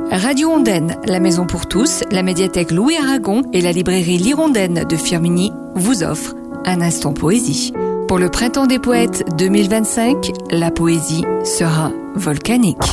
Radio Ondaine, la maison pour tous, la médiathèque Louis Aragon et la librairie L'Hirondelle de Firminy vous offrent un instant poésie. Pour le printemps des poètes 2025, la poésie sera volcanique.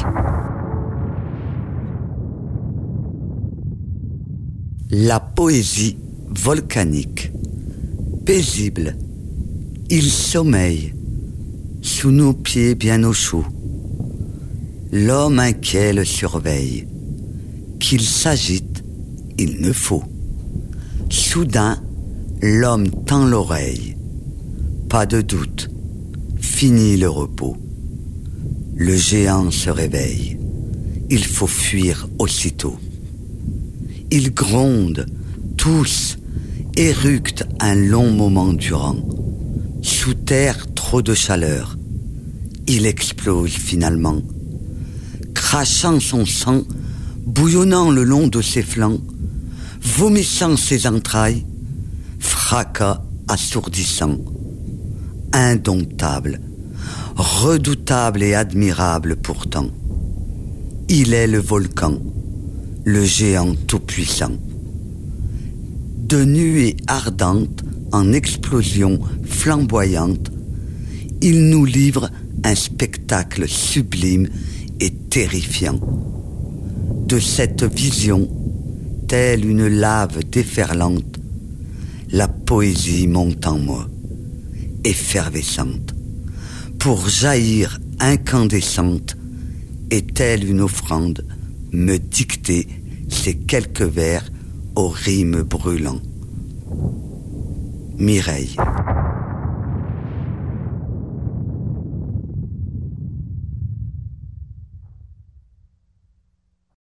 La poésie volcanique. Paisible, il sommeille, sous nos pieds bien au chaud. L'homme inquiet le surveille. Qu'il s'agite, il ne faut. Soudain, l'homme tend l'oreille. Pas de doute, fini le repos. Le géant se réveille. Il faut fuir aussitôt. Il gronde, tousse, éructe un long moment durant. Sous terre, trop de chaleur. Il explose finalement. Crachant son sang, bouillonnant le long de ses flancs, vomissant ses entrailles, fracas assourdissant. Indomptable, redoutable et admirable pourtant. Il est le volcan, le géant tout-puissant. De nuées ardentes en explosions flamboyantes, il nous livre un spectacle sublime et terrifiant. De cette vision, telle une lave déferlante, la poésie monte en moi, effervescente, pour jaillir incandescente, et telle une offrande, me dicter ces quelques vers aux rimes brûlants. Mireille.